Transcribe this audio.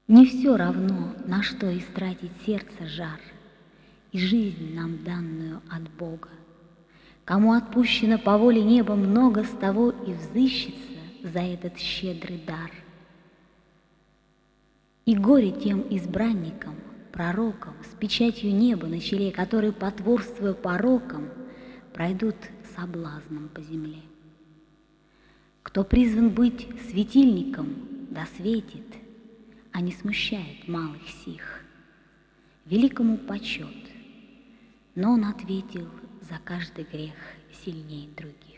Не все равно, на что истратить сердце жар и жизнь нам данную от Бога. Кому отпущено по воле неба много, с того и взыщется за этот щедрый дар. И горе тем избранникам, пророкам, с печатью неба на челе, которые, потворствуя порокам, пройдут соблазном по земле. Кто призван быть светильником, да светит, а не смущает малых сих. Великому почет, но он ответил за каждый грех сильнее других.